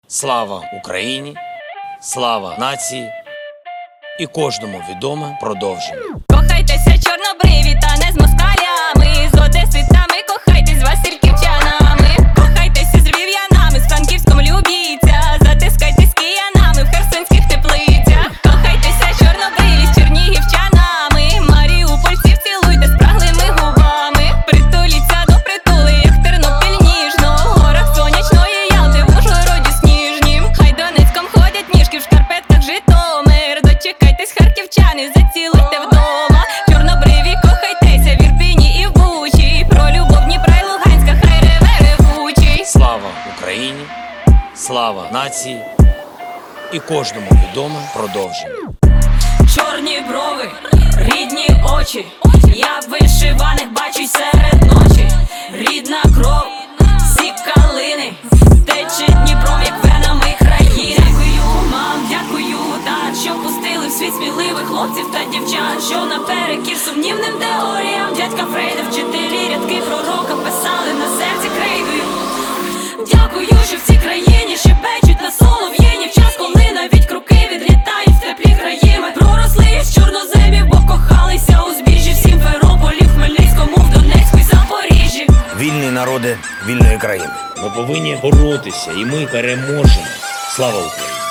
Слава Україні, слава нації і кожному відоме продовження. Кохайтеся чорнобриві та не з москалями, з одеситами кохайтесь з васильківчанами. Кохайтеся з львів'янами, з Франківськом любіться, затискайтесь з киянами в херсонських теплицях. Кохайтеся чорнобриві з чернігівчанами, маріупольців цілуйте спраглими губами. Притуліться до притули, як Тернопіль ніжно, в горах сонячної Ялти, в Ужгороді сніжнім. Хай Донецьком ходять ніжки в шкарпетках Житомир. Дочекайтесь, харківчани, зацілуйте вдома. Чорнобриві кохайтеся в Ірпіні і в Бучі, про любов Дніпра й Луганська хай реве ревучий. Слава Україні, слава нації і кожному відоме продовження. Чорні брови, рідні очі, я в вишиваних бачусь серед ночі. Рідна кров, всі калини, тече Дніпром, як венами країни. Дякую, мам, дякую, тат, що пустили в світ сміливих хлопців та дівчат, що наперекір сумнівним теоріям дядька Фрейда вчителі рядки пророка писали на серці крейдою. Дякую, що в цій країні шепечуть на солов'їні в час, коли навіть круки відлітають в теплі краї. Ми проросли із чорноземів, бо кохалися у збіжжі в Сімферополі, в Хмельницькому, в Донецьку й Запоріжжі. Вільні народи вільної країни. Ми повинні боротися, і ми переможемо. Слава Україні!